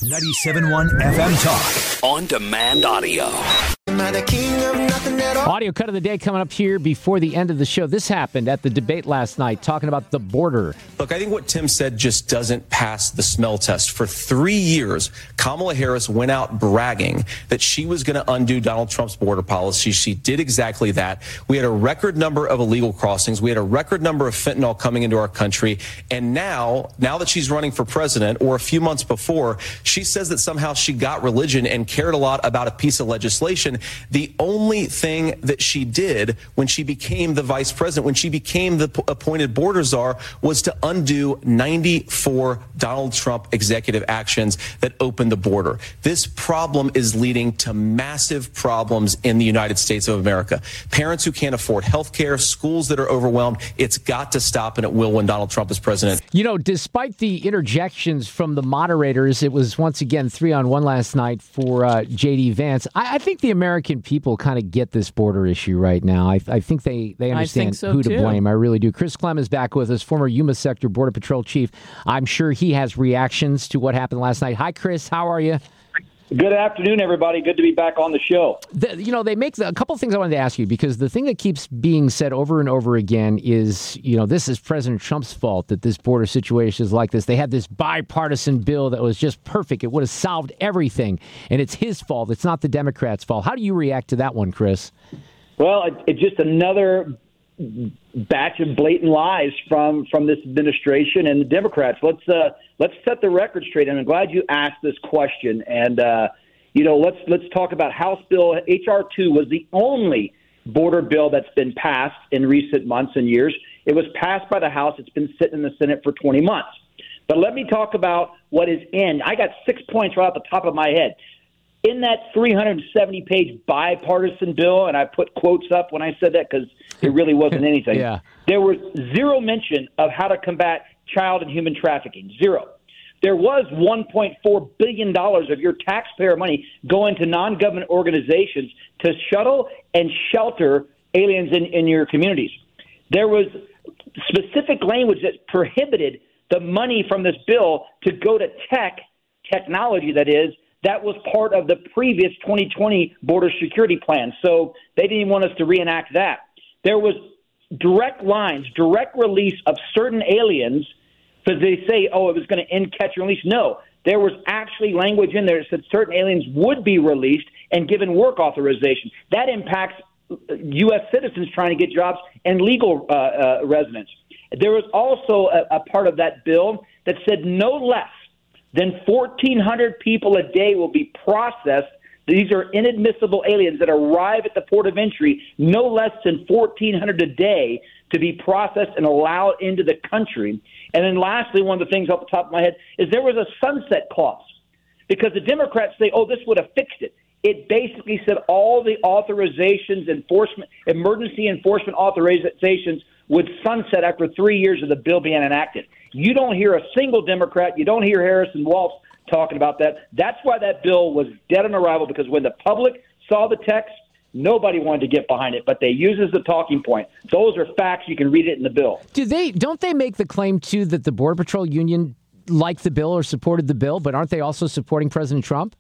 97.1 FM Talk. On demand audio. Audio cut of the day coming up here before the end of the show. This happened at the debate last night, talking about the border. Look, I think what Tim said just doesn't pass the smell test. For 3 years, Kamala Harris went out bragging that she was going to undo Donald Trump's border policy. She did exactly that. We had a record number of illegal crossings. We had a record number of fentanyl coming into our country. And now that she's running for president, or a few months before, she says that somehow she got religion and cared a lot about a piece of legislation. The only thing that she did when she became the vice president, when she became the appointed border czar, was to undo 94 Donald Trump executive actions that opened the border. This problem is leading to massive problems in the United States of America. Parents who can't afford health care, schools that are overwhelmed. It's got to stop, and it will when Donald Trump is president. You know, despite the interjections from the moderators, it was once again 3-on-1 last night for J.D. Vance. I think the American people kind of get this border issue right now. I think they understand who to blame. I really do. Chris Clem is back with us, former Yuma Sector Border Patrol Chief. I'm sure he has reactions to what happened last night. Hi, Chris. How are you? Good afternoon, everybody. Good to be back on the show. They make a couple of things I wanted to ask you, because the thing that keeps being said over and over again is, this is President Trump's fault that this border situation is like this. They had this bipartisan bill that was just perfect. It would have solved everything, and it's his fault. It's not the Democrats' fault. How do you react to that one, Chris? Well, it's just another batch of blatant lies from this administration and the Democrats. Let's set the record straight, and I'm glad you asked this question. And let's talk about House Bill H.R. 2 was the only border bill that's been passed in recent months and years. It was passed by the House. It's been sitting in the Senate for 20 months. But let me talk about what is in. I got 6 points right off the top of my head. In that 370-page bipartisan bill, and I put quotes up when I said that because it really wasn't anything, yeah. There was zero mention of how to combat child and human trafficking. Zero. There was $1.4 billion of your taxpayer money going to non-government organizations to shuttle and shelter aliens in your communities. There was specific language that prohibited the money from this bill to go to technology, that was part of the previous 2020 border security plan. So they didn't want us to reenact that. There was direct release of certain aliens, because they say, it was going to end catch and release. No, there was actually language in there that said certain aliens would be released and given work authorization. That impacts U.S. citizens trying to get jobs and legal residents. There was also a part of that bill that said no less than 1,400 people a day will be processed. These are inadmissible aliens that arrive at the port of entry, no less than 1,400 a day to be processed and allowed into the country. And then lastly, one of the things off the top of my head is there was a sunset clause, because the Democrats say, this would have fixed it. It basically said all the authorizations, emergency enforcement authorizations would sunset after 3 years of the bill being enacted. You don't hear a single Democrat, you don't hear Harrison Waltz talking about that. That's why that bill was dead on arrival, because when the public saw the text, nobody wanted to get behind it, but they use it as a talking point. Those are facts. You can read it in the bill. Don't they make the claim, too, that the Border Patrol Union liked the bill or supported the bill, but aren't they also supporting President Trump?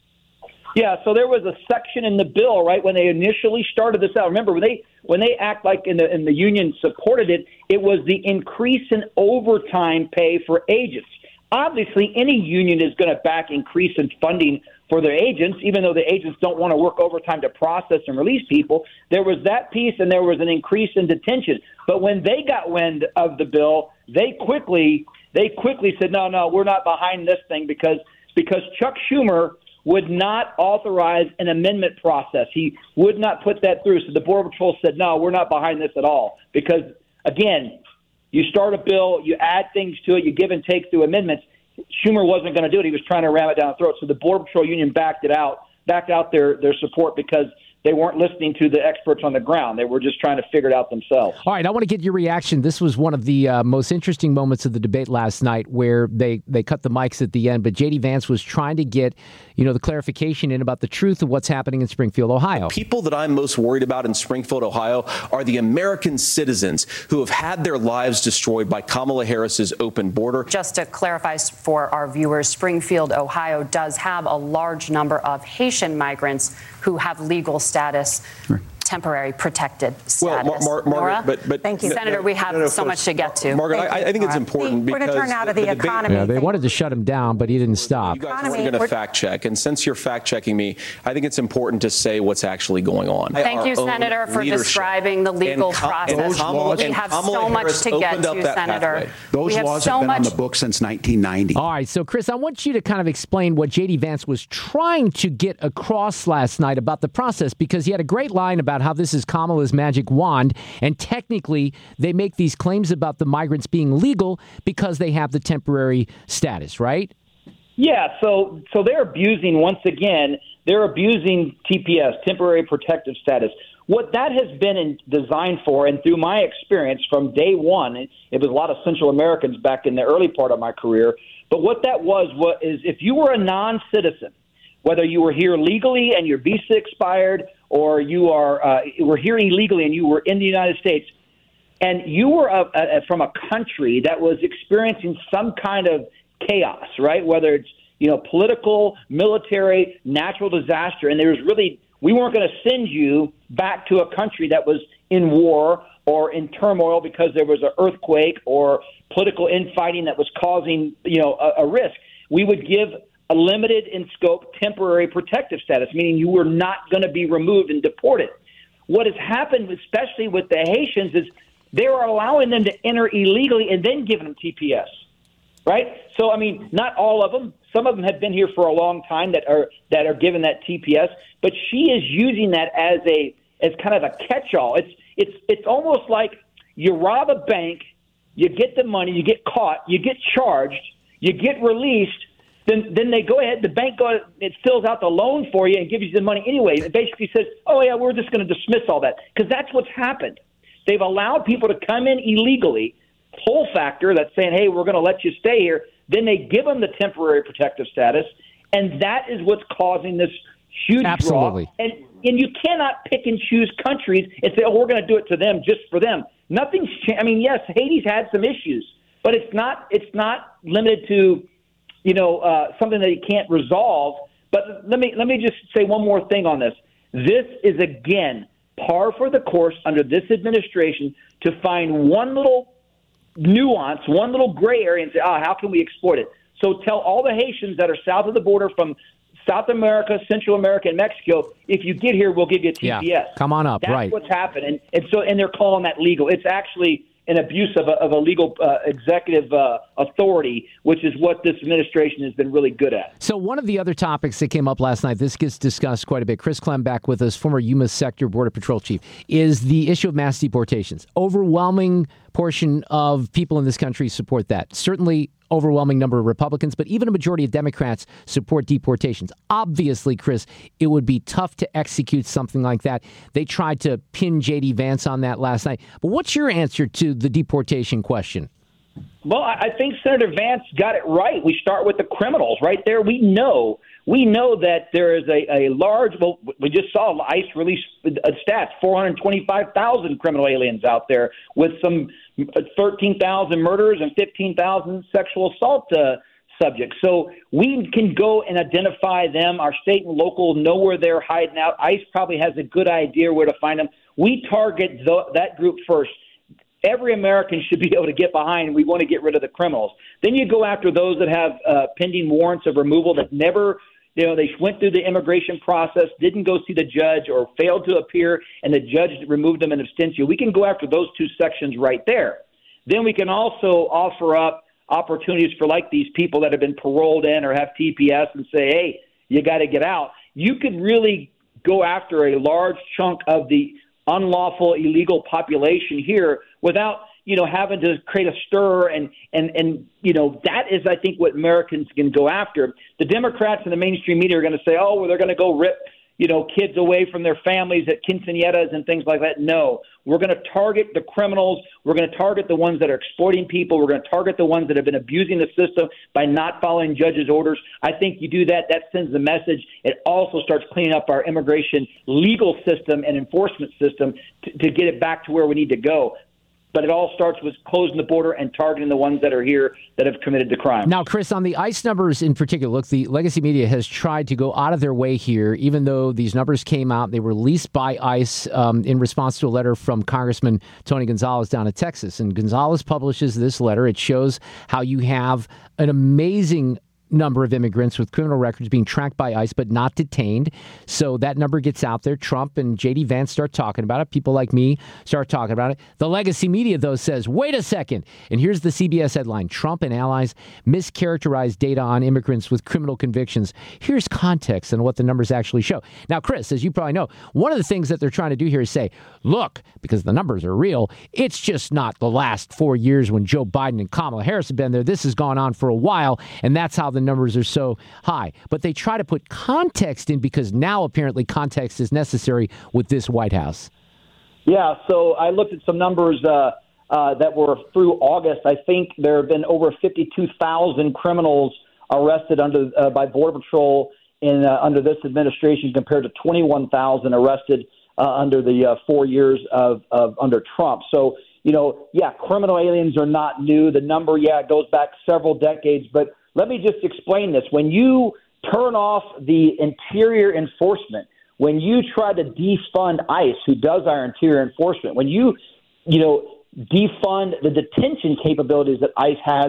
Yeah, so there was a section in the bill, right, when they initially started this out. Remember, when they act like in the union supported it, it was the increase in overtime pay for agents. Obviously, any union is going to back increase in funding for their agents, even though the agents don't want to work overtime to process and release people. There was that piece, and there was an increase in detention. But when they got wind of the bill, they quickly said, no, we're not behind this thing, because Chuck Schumer would not authorize an amendment process. He would not put that through. So the Border Patrol said, no, we're not behind this at all. Because, again, you start a bill, you add things to it, you give and take through amendments. Schumer wasn't going to do it. He was trying to ram it down the throat. So the Border Patrol Union backed out their support, because they weren't listening to the experts on the ground. They were just trying to figure it out themselves. All right, I want to get your reaction. This was one of the most interesting moments of the debate last night where they cut the mics at the end, but J.D. Vance was trying to get, the clarification in about the truth of what's happening in Springfield, Ohio. People that I'm most worried about in Springfield, Ohio, are the American citizens who have had their lives destroyed by Kamala Harris's open border. Just to clarify for our viewers, Springfield, Ohio does have a large number of Haitian migrants who have legal status, temporary protected status. Well, Margaret, but thank you, Senator. We have so much to get to. Margaret, I think it's important because we're going to turn out of the economy. Yeah, they wanted to shut him down, but he didn't stop. You guys are going to fact check, and since you're fact checking me, I think it's important to say what's actually going on. Thank you, Senator, for describing the legal process. We have so much to get to, Senator. Those laws have been on the books since 1990. All right, so Chris, I want you to kind of explain what J.D. Vance was trying to get across last night about the process, because he had a great line about how this is Kamala's magic wand, and technically they make these claims about the migrants being legal because they have the temporary status, right? Yeah, so they're abusing, once again, they're abusing TPS, temporary protective status. What that has been designed for, and through my experience from day one, it was a lot of Central Americans back in the early part of my career, but what that is if you were a non-citizen, whether you were here legally and your visa expired, or you were here illegally and you were in the United States, and you were from a country that was experiencing some kind of chaos, right? Whether it's political, military, natural disaster, and we weren't going to send you back to a country that was in war or in turmoil because there was an earthquake or political infighting that was causing a risk. We would give a limited in scope temporary protective status, meaning you were not going to be removed and deported. What has happened, especially with the Haitians, is they are allowing them to enter illegally and then giving them TPS, right? So, I mean, not all of them. Some of them have been here for a long time that are given that TPS, but she is using that as kind of a catch-all. It's almost like you rob a bank, you get the money, you get caught, you get charged, you get released. Then they go ahead, the bank it fills out the loan for you and gives you the money anyway. It basically says, oh, yeah, we're just going to dismiss all that, because that's what's happened. They've allowed people to come in illegally, pull factor that's saying, hey, we're going to let you stay here. Then they give them the temporary protective status, and that is what's causing this huge draw. And you cannot pick and choose countries and say, oh, we're going to do it to them just for them. Nothing's changed. I mean, yes, Haiti's had some issues, but it's not limited to something that he can't resolve. But let me just say one more thing on this. This is, again, par for the course under this administration to find one little nuance, one little gray area and say, how can we exploit it? So tell all the Haitians that are south of the border from South America, Central America, and Mexico, if you get here, we'll give you TPS. Yeah, come on up, That's what's happened. And they're calling that legal. It's actually an abuse of a legal executive authority, which is what this administration has been really good at. So one of the other topics that came up last night, this gets discussed quite a bit, Chris Clem back with us, former Yuma Sector Border Patrol Chief, is the issue of mass deportations. Overwhelming portion of people in this country support that. Certainly overwhelming number of Republicans, but even a majority of Democrats support deportations. Obviously, Chris, it would be tough to execute something like that. They tried to pin J.D. Vance on that last night. But what's your answer to the deportation question? Well, I think Senator Vance got it right. We start with the criminals right there. We know that there is a large, we just saw ICE release stats, 425,000 criminal aliens out there with some 13,000 murders and 15,000 sexual assault subjects. So we can go and identify them. Our state and local know where they're hiding out. ICE probably has a good idea where to find them. We target that group first. Every American should be able to get behind. We want to get rid of the criminals. Then you go after those that have pending warrants of removal that never, they went through the immigration process, didn't go see the judge, or failed to appear, and the judge removed them in absentia. We can go after those two sections right there. Then we can also offer up opportunities for like these people that have been paroled in or have TPS and say, hey, you got to get out. You could really go after a large chunk of the unlawful, illegal population here without, having to create a stir. And that is, I think, what Americans can go after. The Democrats and the mainstream media are going to say, oh, well, they're going to go rip, kids away from their families at quinceañeras and things like that. No, we're going to target the criminals. We're going to target the ones that are exploiting people. We're going to target the ones that have been abusing the system by not following judges' orders. I think you do that, that sends the message. It also starts cleaning up our immigration legal system and enforcement system to get it back to where we need to go. But it all starts with closing the border and targeting the ones that are here that have committed the crime. Now, Chris, on the ICE numbers in particular, look, the legacy media has tried to go out of their way here, even though these numbers came out. They were released by ICE in response to a letter from Congressman Tony Gonzalez down in Texas. And Gonzalez publishes this letter. It shows how you have an amazing number of immigrants with criminal records being tracked by ICE but not detained. So that number gets out there. Trump and J.D. Vance start talking about it. People like me start talking about it. The legacy media, though, says, wait a second. And here's the CBS headline. Trump and allies mischaracterized data on immigrants with criminal convictions. Here's context and what the numbers actually show. Now, Chris, as you probably know, one of the things that they're trying to do here is say, look, because the numbers are real, it's just not the last 4 years when Joe Biden and Kamala Harris have been there. This has gone on for a while, and that's how the numbers are so high. But they try to put context in because now apparently context is necessary with this White House. Yeah, so I looked at some numbers that were through August. I think there have been over 52,000 criminals arrested by Border Patrol under this administration compared to 21,000 arrested under the 4 years under Trump. So, criminal aliens are not new. The number, it goes back several decades, but let me just explain this. When you turn off the interior enforcement, when you try to defund ICE, who does our interior enforcement, when you defund the detention capabilities that ICE has,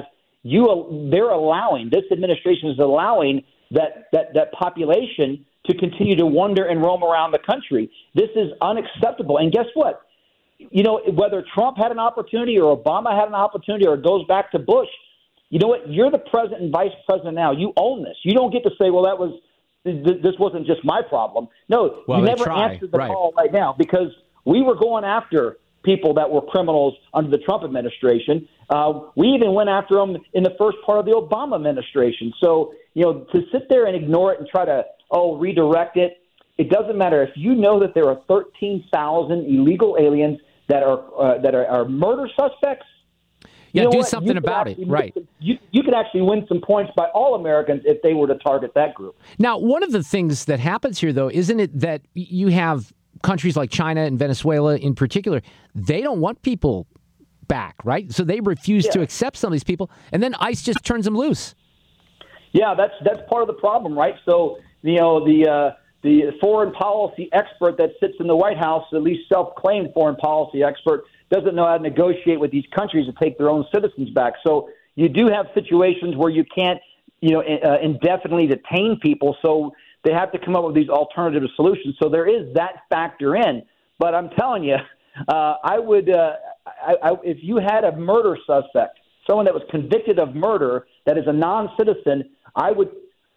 this administration is allowing that population to continue to wander and roam around the country. This is unacceptable. And guess what? Whether Trump had an opportunity or Obama had an opportunity or it goes back to Bush, you know what? You're the president and vice president now. You own this. You don't get to say, well, this wasn't just my problem. No, you never answered the call right now because we were going after people that were criminals under the Trump administration. We even went after them in the first part of the Obama administration. So, to sit there and ignore it and try to, redirect it, it doesn't matter. If you know that there are 13,000 illegal aliens that are murder suspects, do something about it. Right. You could actually win some points by all Americans if they were to target that group. Now, one of the things that happens here, though, isn't it that you have countries like China and Venezuela in particular, they don't want people back, right? So they refuse to accept some of these people, and then ICE just turns them loose. Yeah, that's part of the problem, right? So, the foreign policy expert that sits in the White House, at least self-claimed foreign policy expert, doesn't know how to negotiate with these countries to take their own citizens back. So you do have situations where you can't, indefinitely detain people. So they have to come up with these alternative solutions. So there is that factor in. But I'm telling you, I would, if you had a murder suspect, someone that was convicted of murder that is a non-citizen, I would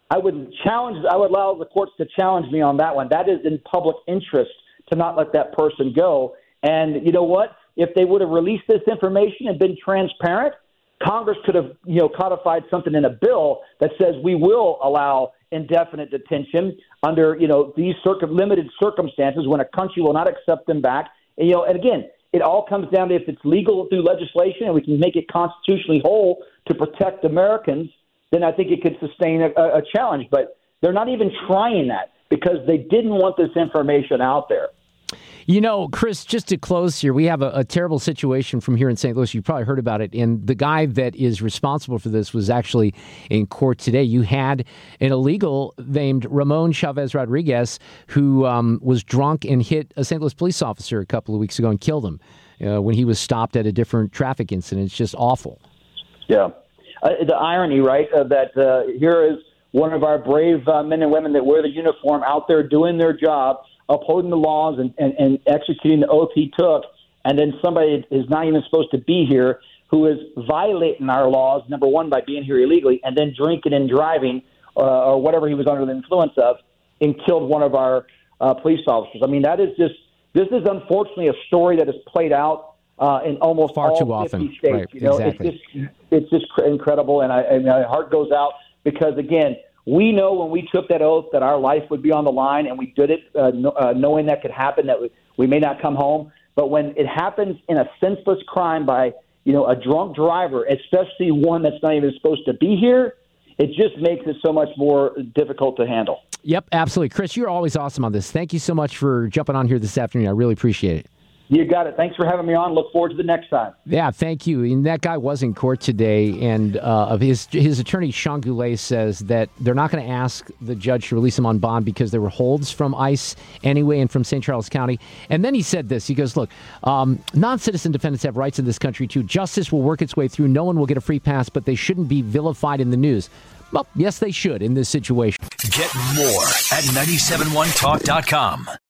allow the courts to challenge me on that one. That is in public interest to not let that person go. And you know what? If they would have released this information and been transparent, Congress could have, codified something in a bill that says we will allow indefinite detention under, these limited circumstances when a country will not accept them back. And again, it all comes down to if it's legal through legislation and we can make it constitutionally whole to protect Americans, then I think it could sustain a challenge. But they're not even trying that because they didn't want this information out there. Chris, just to close here, we have a terrible situation from here in St. Louis. You probably heard about it. And the guy that is responsible for this was actually in court today. You had an illegal named Ramon Chavez Rodriguez who was drunk and hit a St. Louis police officer a couple of weeks ago and killed him when he was stopped at a different traffic incident. It's just awful. Yeah. The irony, right, that here is one of our brave men and women that wear the uniform out there doing their job, upholding the laws and executing the oath he took, and then somebody is not even supposed to be here who is violating our laws, number one, by being here illegally, and then drinking and driving or whatever he was under the influence of, and killed one of our police officers. I mean, this is unfortunately a story that is played out in almost far all too 50 often. states. Right, exactly. It's just incredible, and my heart goes out because, again, We know when we took that oath that our life would be on the line, and we did it knowing that could happen, that we may not come home. But when it happens in a senseless crime by, a drunk driver, especially one that's not even supposed to be here, it just makes it so much more difficult to handle. Yep, absolutely. Chris, you're always awesome on this. Thank you so much for jumping on here this afternoon. I really appreciate it. You got it. Thanks for having me on. Look forward to the next time. Yeah, thank you. And that guy was in court today, and of his attorney, Sean Goulet, says that they're not going to ask the judge to release him on bond because there were holds from ICE anyway and from St. Charles County. And then he said this. He goes, look, non-citizen defendants have rights in this country, too. Justice will work its way through. No one will get a free pass, but they shouldn't be vilified in the news. Well, yes, they should in this situation. Get more at 971talk.com.